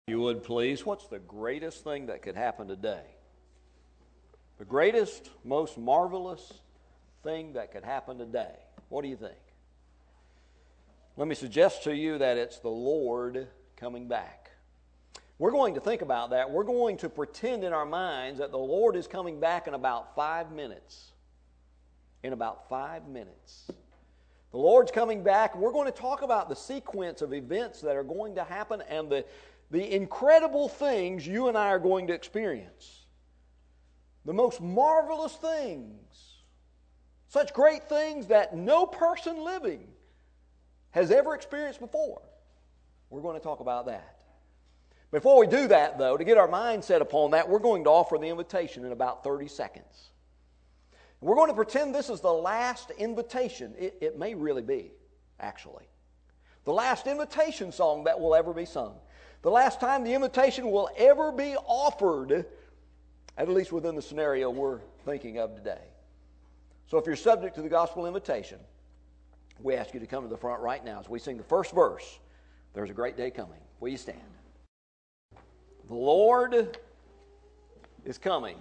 You would please, what's the greatest thing that could happen today? The greatest, most marvelous thing that could happen today. What do you think? Let me suggest to you that it's the Lord coming back. We're going to think about that. We're going to pretend in our minds that the Lord is coming back in about 5 minutes. In about 5 minutes. The Lord's coming back. We're going to talk about the sequence of events that are going to happen and the incredible things you and I are going to experience. The most marvelous things. Such great things that no person living has ever experienced before. We're going to talk about that. Before we do that, though, to get our mind set upon that, we're going to offer the invitation in about 30 seconds. We're going to pretend this is the last invitation. It may really be, actually. The last invitation song that will ever be sung. The last time the invitation will ever be offered, at least within the scenario we're thinking of today. So if you're subject to the gospel invitation, we ask you to come to the front right now as we sing the first verse. There's a great day coming. Will you stand? The Lord is coming.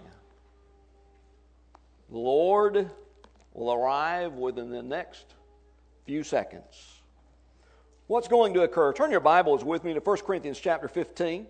The Lord will arrive within the next few seconds. What's going to occur? Turn your Bibles with me to 1 Corinthians chapter 15.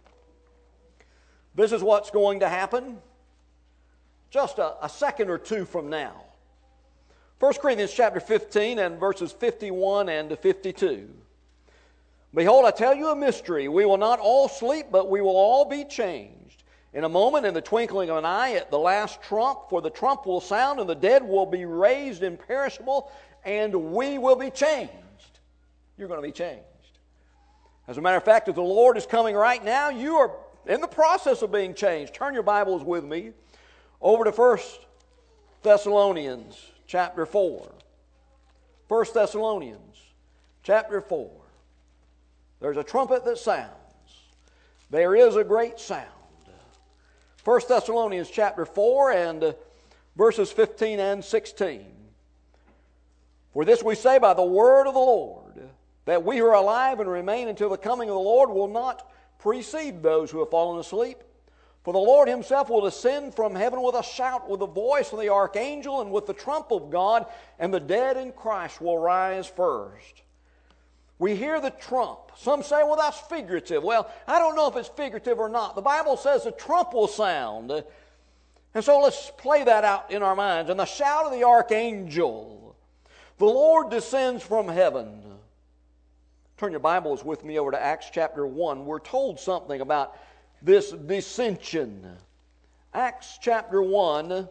This is what's going to happen just a second or two from now. 1 Corinthians chapter 15 and verses 51 and 52. Behold, I tell you a mystery. We will not all sleep, but we will all be changed. In a moment, in the twinkling of an eye, at the last trump, for the trump will sound, and the dead will be raised imperishable, and we will be changed. You're going to be changed. As a matter of fact, if the Lord is coming right now, you are in the process of being changed. Turn your Bibles with me over to 1 Thessalonians chapter 4. 1 Thessalonians chapter 4. There's a trumpet that sounds. There is a great sound. 1 Thessalonians chapter 4 and verses 15 and 16. For this we say by the word of the Lord, that we who are alive and remain until the coming of the Lord will not precede those who have fallen asleep. For the Lord himself will descend from heaven with a shout, with the voice of the archangel, and with the trump of God, and the dead in Christ will rise first. We hear the trump. Some say, well, that's figurative. Well, I don't know if it's figurative or not. The Bible says the trump will sound. And so let's play that out in our minds. And the shout of the archangel. The Lord descends from heaven. Turn your Bibles with me over to Acts chapter 1. We're told something about this descension. Acts chapter 1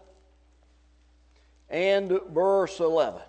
and verse 11.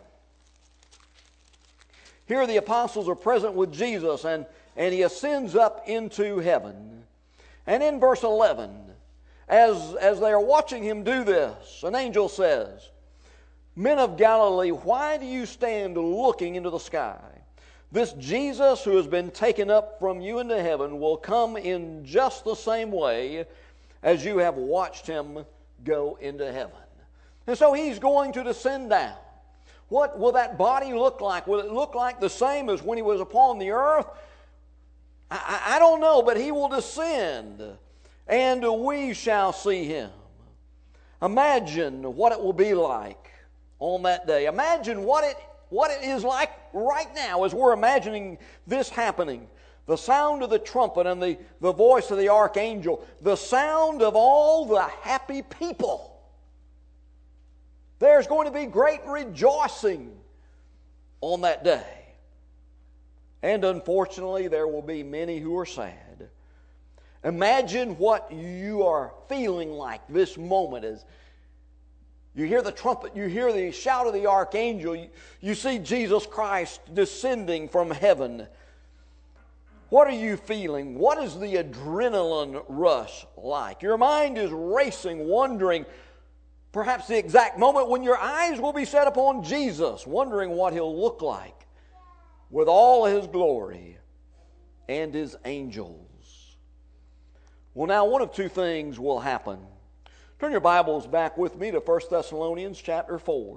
Here the apostles are present with Jesus, and he ascends up into heaven. And in verse 11, as they are watching him do this, an angel says, Men of Galilee, why do you stand looking into the sky? This Jesus who has been taken up from you into heaven will come in just the same way as you have watched him go into heaven. And so he's going to descend down. What will that body look like? Will it look like the same as when he was upon the earth? I don't know, but he will descend, and we shall see him. Imagine what it will be like on that day. Imagine what it is like right now as we're imagining this happening. The sound of the trumpet and the voice of the archangel. The sound of all the happy people. There's going to be great rejoicing on that day. And unfortunately, there will be many who are sad. Imagine what you are feeling like this moment as you hear the trumpet, you hear the shout of the archangel, you see Jesus Christ descending from heaven. What are you feeling? What is the adrenaline rush like? Your mind is racing, wondering perhaps the exact moment when your eyes will be set upon Jesus, wondering what he'll look like with all his glory and his angels. Well, now one of two things will happen. Turn your Bibles back with me to 1 Thessalonians chapter 4.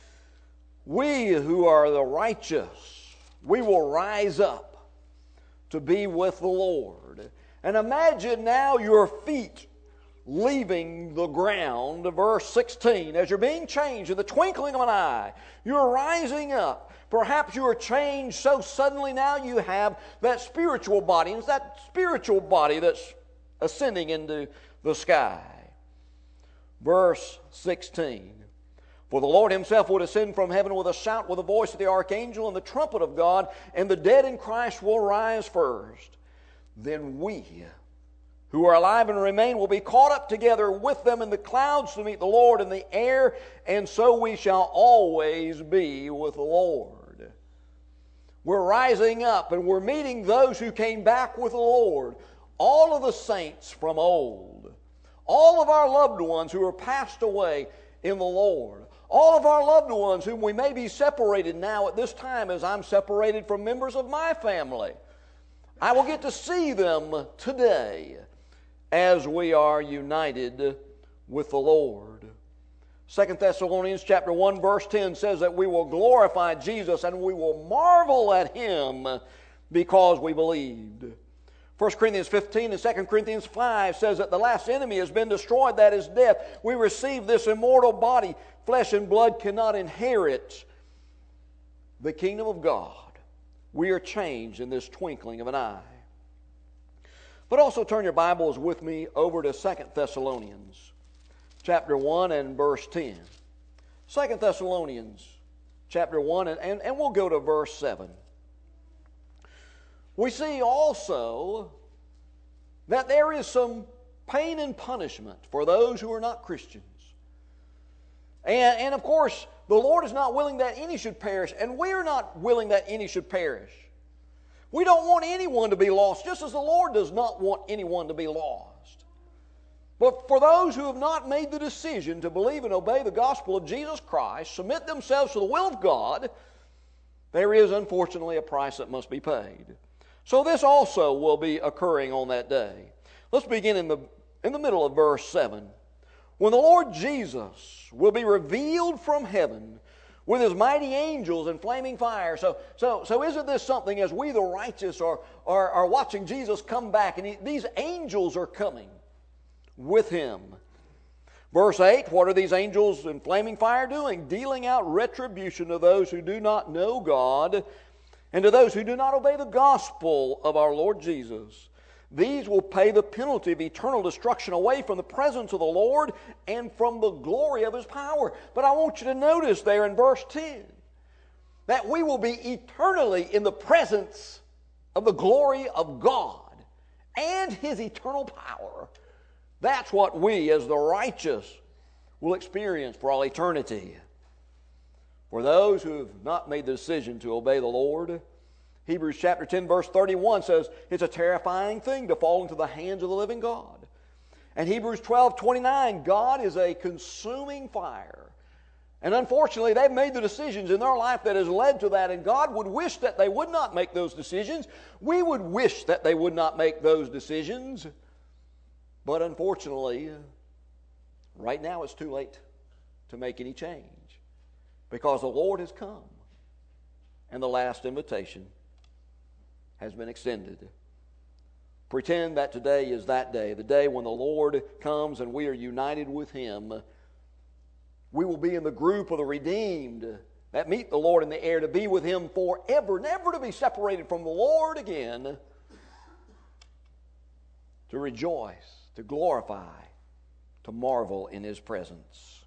We who are the righteous, we will rise up to be with the Lord. And imagine now your feet leaving the ground, verse 16, as you're being changed in the twinkling of an eye, you're rising up. Perhaps you are changed so suddenly now you have that spiritual body. And it's that spiritual body that's ascending into the sky. Verse 16, for the Lord himself will descend from heaven with a shout, with the voice of the archangel and the trumpet of God, and the dead in Christ will rise first. Then we, who are alive and remain, will be caught up together with them in the clouds to meet the Lord in the air, and so we shall always be with the Lord. We're rising up and we're meeting those who came back with the Lord. All of the saints from old, all of our loved ones who are passed away in the Lord, all of our loved ones whom we may be separated now at this time as I'm separated from members of my family. I will get to see them today as we are united with the Lord. 2 Thessalonians chapter 1 verse 10 says that we will glorify Jesus and we will marvel at Him because we believed. 1 Corinthians 15 and 2 Corinthians 5 says that the last enemy has been destroyed, that is death. We receive this immortal body. Flesh and blood cannot inherit the kingdom of God. We are changed in this twinkling of an eye. But also turn your Bibles with me over to 2 Thessalonians chapter 1 and verse 10. 2 Thessalonians chapter 1 and we'll go to verse 7. We see also that there is some pain and punishment for those who are not Christians. And of course, the Lord is not willing that any should perish, and we are not willing that any should perish. We don't want anyone to be lost, just as the Lord does not want anyone to be lost. But for those who have not made the decision to believe and obey the gospel of Jesus Christ, submit themselves to the will of God, there is unfortunately a price that must be paid. So this also will be occurring on that day. Let's begin in the middle of verse 7. When the Lord Jesus will be revealed from heaven with His mighty angels in flaming fire. So isn't this something as we the righteous are watching Jesus come back, and these angels are coming with Him. Verse 8, what are these angels in flaming fire doing? Dealing out retribution to those who do not know God and to those who do not obey the gospel of our Lord Jesus. These will pay the penalty of eternal destruction away from the presence of the Lord and from the glory of His power. But I want you to notice there in verse 10 that we will be eternally in the presence of the glory of God and His eternal power. That's what we as the righteous will experience for all eternity. For those who have not made the decision to obey the Lord, Hebrews chapter 10 verse 31 says it's a terrifying thing to fall into the hands of the living God. And Hebrews 12:29, God is a consuming fire. And unfortunately, they've made the decisions in their life that has led to that, and God would wish that they would not make those decisions. We would wish that they would not make those decisions. But unfortunately, right now it's too late to make any change, because the Lord has come and the last invitation has been extended. Pretend that today is that day, the day when the Lord comes and we are united with Him. We will be in the group of the redeemed that meet the Lord in the air to be with Him forever, never to be separated from the Lord again, to rejoice, to glorify, to marvel in His presence.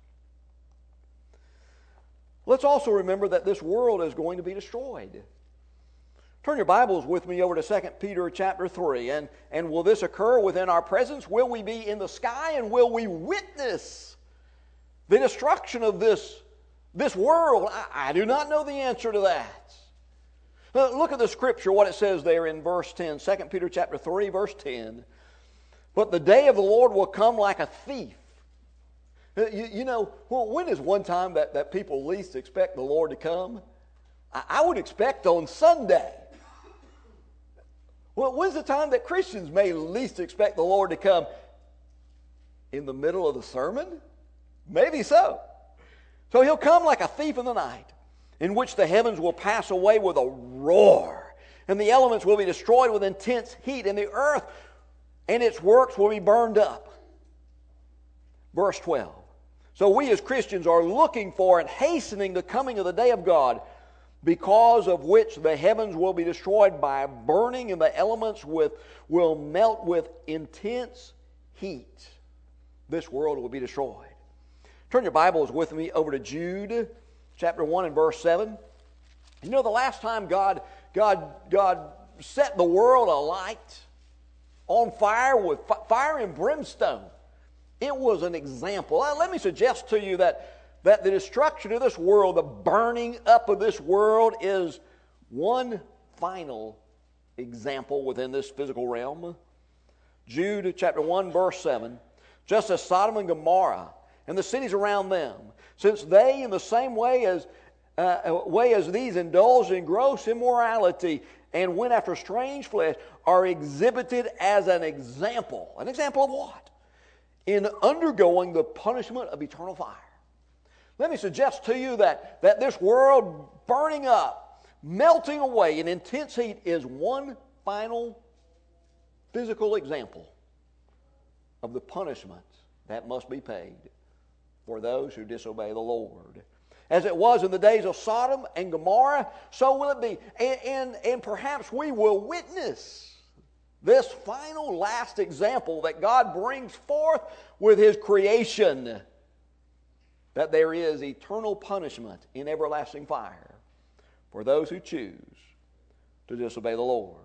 Let's also remember that this world is going to be destroyed. Turn your Bibles with me over to 2 Peter chapter 3. And will this occur within our presence? Will we be in the sky, and will we witness the destruction of this world? I do not know the answer to that. Look at the Scripture, what it says there in verse 10. 2 Peter chapter 3, verse 10. But the day of the Lord will come like a thief. You know, well, when is one time that people least expect the Lord to come? I would expect on Sunday. Well, when's the time that Christians may least expect the Lord to come? In the middle of the sermon? Maybe so. So He'll come like a thief in the night, in which the heavens will pass away with a roar, and the elements will be destroyed with intense heat, and the earth and its works will be burned up. Verse 12. So we as Christians are looking for and hastening the coming of the day of God, because of which the heavens will be destroyed by burning, and the elements will melt with intense heat. This world will be destroyed. Turn your Bibles with me over to Jude, chapter 1 and verse 7. You know, the last time God set the world alight, on fire with fire and brimstone, it was an example. Let me suggest to you that the destruction of this world, the burning up of this world, is one final example within this physical realm. Jude chapter 1 verse 7, just as Sodom and Gomorrah and the cities around them, since they in the same way as these indulged in gross immorality and went after strange flesh, are exhibited as an example. An example of what? In undergoing the punishment of eternal fire. Let me suggest to you that this world burning up, melting away in intense heat, is one final physical example of the punishment that must be paid for those who disobey the Lord. As it was in the days of Sodom and Gomorrah, so will it be. And perhaps we will witness this final last example that God brings forth with His creation, that there is eternal punishment in everlasting fire for those who choose to disobey the Lord.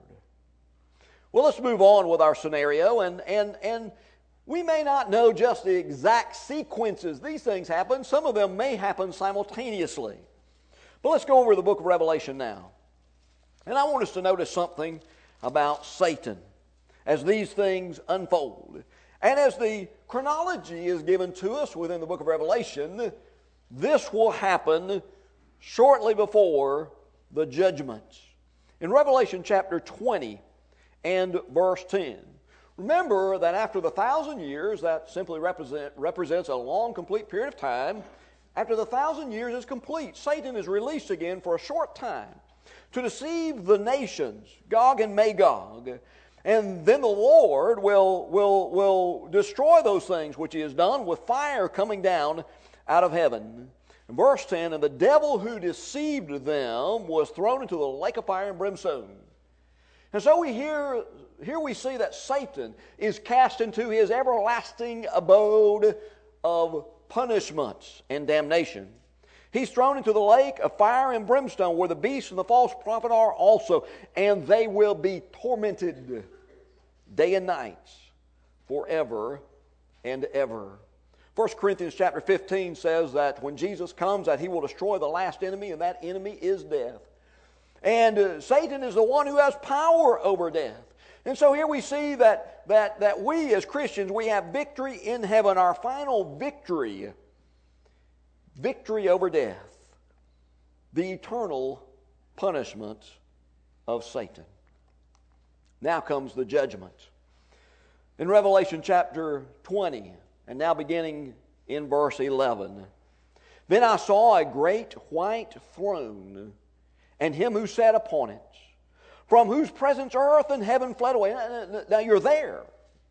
Well, let's move on with our scenario, and we may not know just the exact sequences these things happen. Some of them may happen simultaneously. But let's go over the book of Revelation now. And I want us to notice something about Satan as these things unfold. And as the chronology is given to us within the book of Revelation, this will happen shortly before the judgments. In Revelation chapter 20 and verse 10, remember that after the 1,000 years, that simply represents a long, complete period of time. After the 1,000 years is complete, Satan is released again for a short time to deceive the nations, Gog and Magog. And then the Lord will destroy those things which He has done with fire coming down out of heaven. In verse 10, and the devil who deceived them was thrown into the lake of fire and brimstone. And so here we see that Satan is cast into his everlasting abode of punishments and damnation. He's thrown into the lake of fire and brimstone, where the beast and the false prophet are also, and they will be tormented day and night forever and ever. 1 Corinthians chapter 15 says that when Jesus comes, that He will destroy the last enemy, and that enemy is death. And Satan is the one who has power over death. And so here we see that we as Christians, we have victory in heaven, our final victory over death, the eternal punishment of Satan. Now comes the judgment. In Revelation chapter 20, and now beginning in verse 11, then I saw a great white throne, and Him who sat upon it, from whose presence earth and heaven fled away. Now you're there.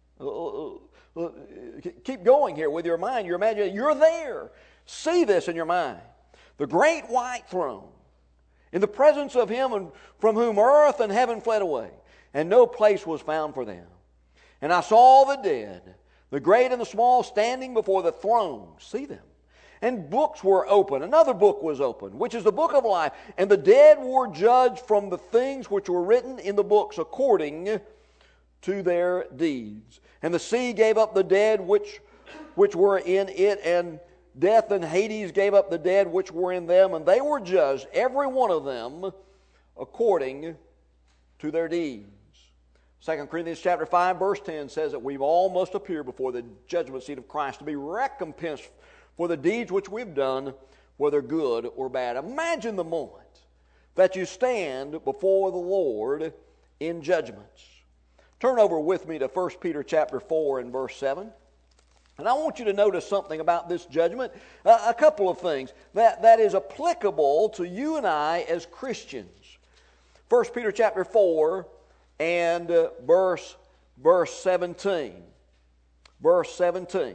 Keep going here with your mind, your imagination. You're there. See this in your mind. The great white throne, in the presence of Him and from whom earth and heaven fled away, and no place was found for them. And I saw the dead, the great and the small, standing before the throne. See them. And books were open. Another book was opened, which is the book of life. And the dead were judged from the things which were written in the books according to their deeds. And the sea gave up the dead which were in it, and death and Hades gave up the dead which were in them, and they were judged, every one of them, according to their deeds. 2 Corinthians chapter 5 verse 10 says that we all must appear before the judgment seat of Christ to be recompensed for the deeds which we've done, whether good or bad. Imagine the moment that you stand before the Lord in judgments. Turn over with me to 1 Peter chapter 4 and verse 7. And I want you to notice something about this judgment, a couple of things that is applicable to you and I as Christians. 1 Peter chapter 4 and verse 17. Verse 17.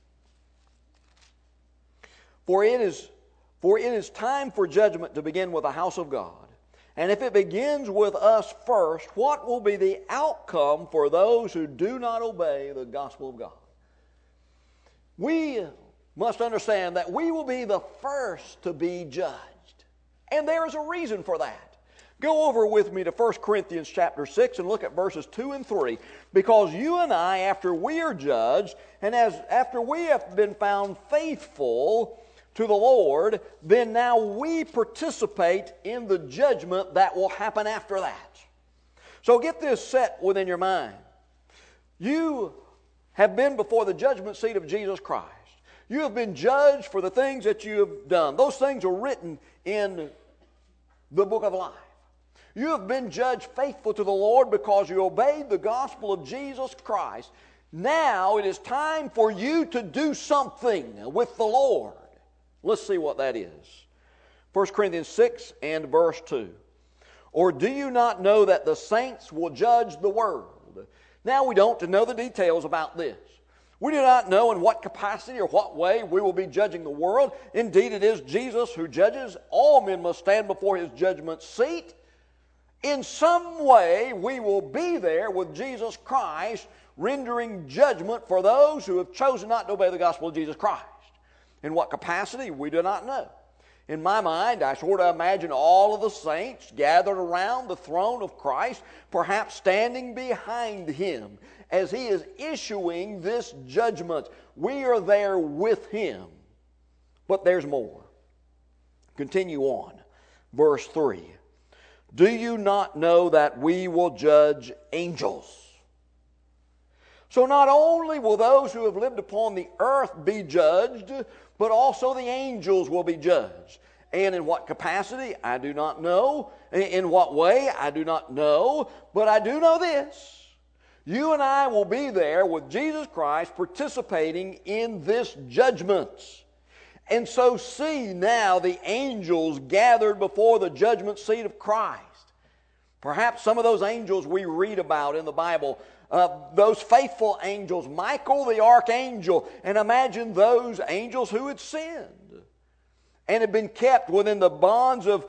For it is time for judgment to begin with the house of God. And if it begins with us first, what will be the outcome for those who do not obey the gospel of God? We must understand that we will be the first to be judged. And there is a reason for that. Go over with me to 1 Corinthians chapter 6 and look at verses 2 and 3. Because you and I, after we are judged, and after we have been found faithful to the Lord, then now we participate in the judgment that will happen after that. So get this set within your mind. You have been before the judgment seat of Jesus Christ. You have been judged for the things that you have done. Those things are written in the book of life. You have been judged faithful to the Lord because you obeyed the gospel of Jesus Christ. Now it is time for you to do something with the Lord. Let's see what that is. 1 Corinthians 6 and verse 2. Or do you not know that the saints will judge the world? Now we don't know the details about this. We do not know in what capacity or what way we will be judging the world. Indeed, it is Jesus who judges. All men must stand before His judgment seat. In some way, we will be there with Jesus Christ, rendering judgment for those who have chosen not to obey the gospel of Jesus Christ. In what capacity, we do not know. In my mind, I sort of imagine all of the saints gathered around the throne of Christ, perhaps standing behind Him as He is issuing this judgment. We are there with Him. But there's more. Continue on. Verse 3. Do you not know that we will judge angels? So not only will those who have lived upon the earth be judged, but also the angels will be judged. And in what capacity? I do not know. In what way? I do not know. But I do know this. You and I will be there with Jesus Christ participating in this judgment. And so see now the angels gathered before the judgment seat of Christ. Perhaps some of those angels we read about in the Bible, those faithful angels, Michael the archangel, and imagine those angels who had sinned and had been kept within the bonds of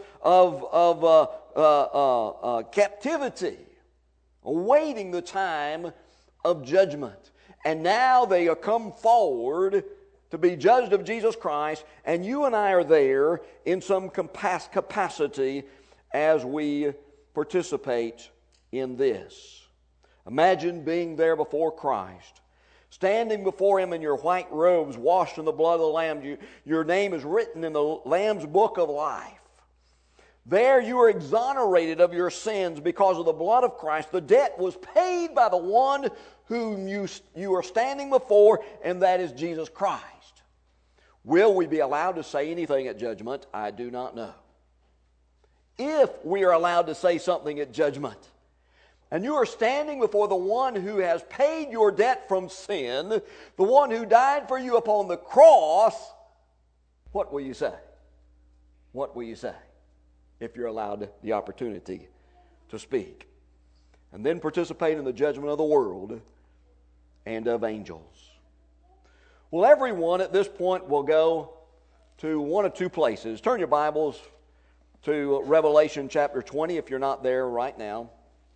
captivity, awaiting the time of judgment. And now they are come forward to be judged of Jesus Christ, and you and I are there in some capacity as we participate in this. Imagine being there before Christ, standing before Him in your white robes, washed in the blood of the Lamb. Your name is written in the Lamb's book of life. There you are exonerated of your sins because of the blood of Christ. The debt was paid by the one whom you are standing before, and that is Jesus Christ. Will we be allowed to say anything at judgment? I do not know. If we are allowed to say something at judgment, and you are standing before the one who has paid your debt from sin, the one who died for you upon the cross, what will you say? What will you say if you're allowed the opportunity to speak? And then participate in the judgment of the world and of angels. Well, everyone at this point will go to one of two places. Turn your Bibles to Revelation chapter 20 if you're not there right now.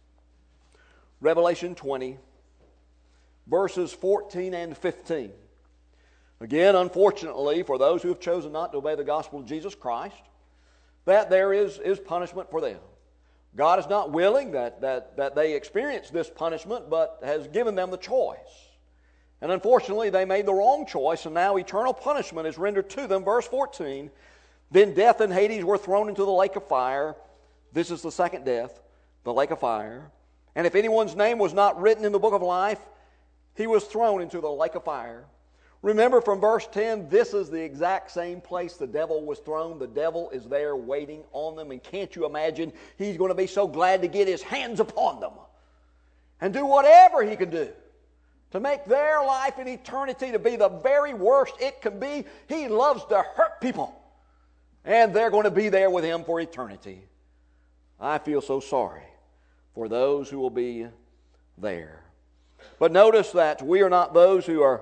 Revelation 20, verses 14 and 15. Again, unfortunately, for those who have chosen not to obey the gospel of Jesus Christ, that there is punishment for them. God is not willing that they experience this punishment, but has given them the choice. And unfortunately, they made the wrong choice, and now eternal punishment is rendered to them. Verse 14, then death and Hades were thrown into the lake of fire. This is the second death, the lake of fire. And if anyone's name was not written in the book of life, he was thrown into the lake of fire. Remember from verse 10, this is the exact same place the devil was thrown. The devil is there waiting on them. And can't you imagine, he's going to be so glad to get his hands upon them and do whatever he can do to make their life in eternity to be the very worst it can be. He loves to hurt people, and they're going to be there with him for eternity. I feel so sorry for those who will be there. But notice that we are not those who are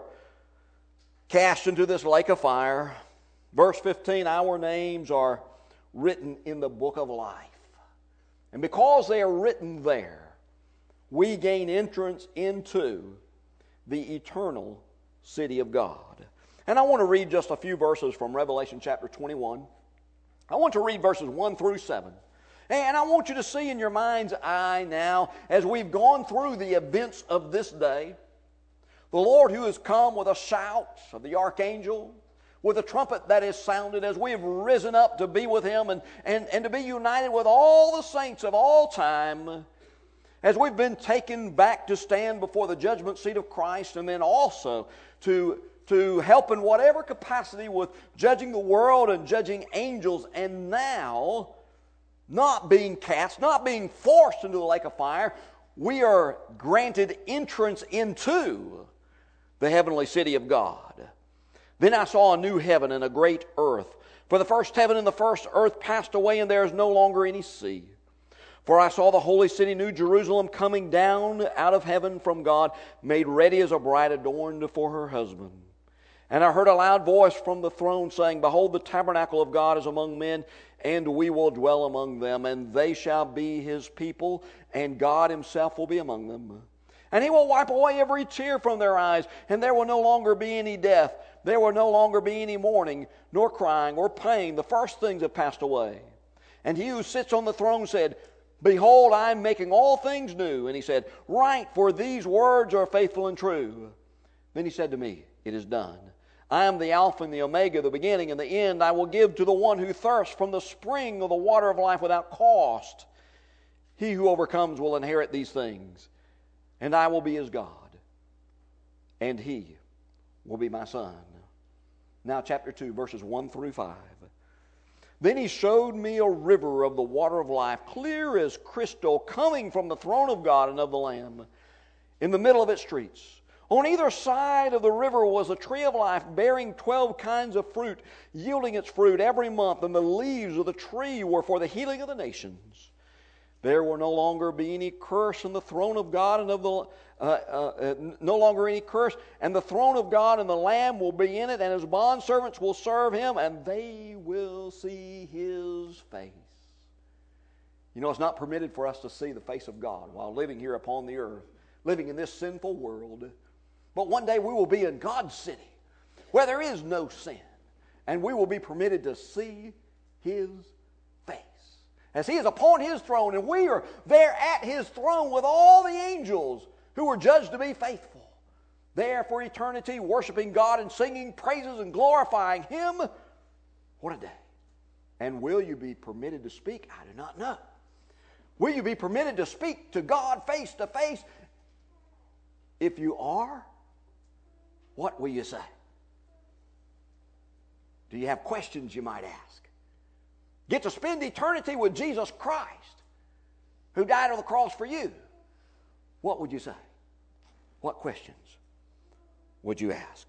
cast into this lake of fire. Verse 15, our names are written in the book of life. And because they are written there, we gain entrance into the eternal city of God. And I want to read just a few verses from Revelation chapter 21. I want to read verses 1 through 7. And I want you to see in your mind's eye now, as we've gone through the events of this day, the Lord who has come with a shout of the archangel, with a trumpet that is sounded, as we have risen up to be with Him and to be united with all the saints of all time, as we've been taken back to stand before the judgment seat of Christ, and then also to help in whatever capacity with judging the world and judging angels, and now not being cast, not being forced into the lake of fire, we are granted entrance into the heavenly city of God. Then I saw a new heaven and a great earth. For the first heaven and the first earth passed away, and there is no longer any sea. For I saw the holy city, New Jerusalem, coming down out of heaven from God, made ready as a bride adorned for her husband. And I heard a loud voice from the throne saying, Behold, the tabernacle of God is among men, and we will dwell among them, and they shall be His people, and God Himself will be among them. And He will wipe away every tear from their eyes, and there will no longer be any death. There will no longer be any mourning, nor crying, or pain. The first things have passed away. And He who sits on the throne said, Behold, I am making all things new. And He said, Write, for these words are faithful and true. Then He said to me, It is done. I am the Alpha and the Omega, the beginning and the end. I will give to the one who thirsts from the spring of the water of life without cost. He who overcomes will inherit these things, and I will be his God, and he will be my son. Now chapter 2, verses 1 through 5. Then he showed me a river of the water of life, clear as crystal, coming from the throne of God and of the Lamb. In the middle of its streets, on either side of the river, was a tree of life, bearing 12 kinds of fruit, yielding its fruit every month, and the leaves of the tree were for the healing of the nations. There will no longer be any curse in the throne of God and of the no longer any curse, and the throne of God and the Lamb will be in it, and His bondservants will serve Him, and they will see His face. You know, it's not permitted for us to see the face of God while living here upon the earth, living in this sinful world. But one day we will be in God's city where there is no sin, and we will be permitted to see His face as He is upon His throne, and we are there at His throne with all the angels who are judged to be faithful, there for eternity, worshiping God and singing praises and glorifying Him. What a day. And will you be permitted to speak? I do not know. Will you be permitted to speak to God face to face? If you are, what will you say? Do you have questions you might ask? Get to spend eternity with Jesus Christ, who died on the cross for you. What would you say? What questions would you ask?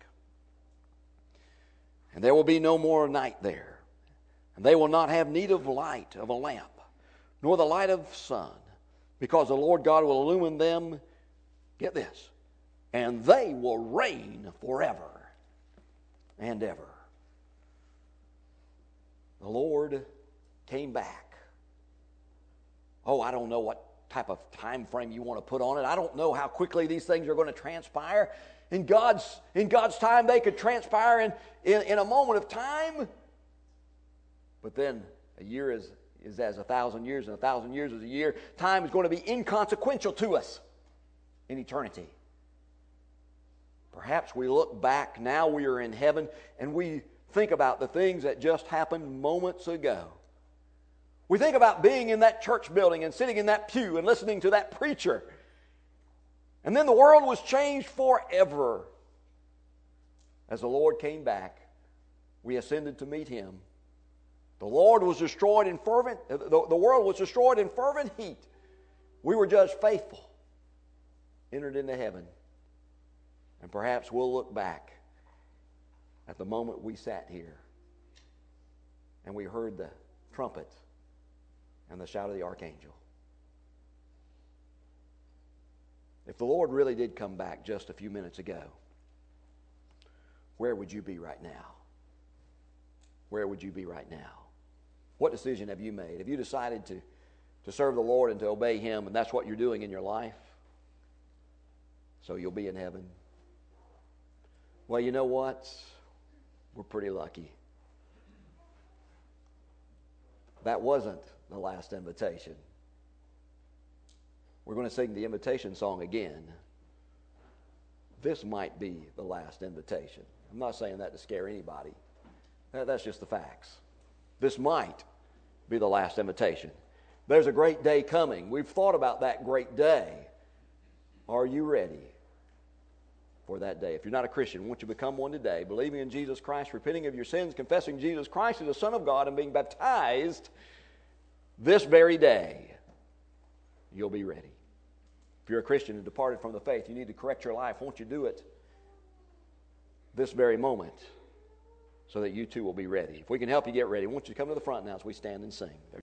And there will be no more night there, and they will not have need of light of a lamp, nor the light of the sun, because the Lord God will illumine them. Get this. And they will reign forever and ever. The Lord came back. Oh, I don't know what type of time frame you want to put on it. I don't know how quickly these things are going to transpire. In God's time, they could transpire in a moment of time. But then a year is as 1,000 years, and 1,000 years is a year. Time is going to be inconsequential to us in eternity. Perhaps we look back, now we are in heaven, and we think about the things that just happened moments ago. We think about being in that church building and sitting in that pew and listening to that preacher. And then the world was changed forever. As the Lord came back, we ascended to meet Him. The Lord was destroyed in the world was destroyed in fervent heat. We were judged faithful, entered into heaven. And perhaps we'll look back at the moment we sat here and we heard the trumpet and the shout of the archangel. If the Lord really did come back just a few minutes ago, where would you be right now? Where would you be right now? What decision have you made? Have you decided to serve the Lord and to obey Him, and that's what you're doing in your life? So you'll be in heaven. Well, you know what? We're pretty lucky. That wasn't the last invitation. We're going to sing the invitation song again. This might be the last invitation. I'm not saying that to scare anybody. That's just the facts. This might be the last invitation. There's a great day coming. We've thought about that great day. Are you ready for that day? If you're not a Christian, won't you become one today, believing in Jesus Christ, repenting of your sins, confessing Jesus Christ as the Son of God, and being baptized this very day? You'll be ready. If you're a Christian and departed from the faith, you need to correct your life. Won't you do it this very moment so that you too will be ready? If we can help you get ready, won't you come to the front now as we stand and sing?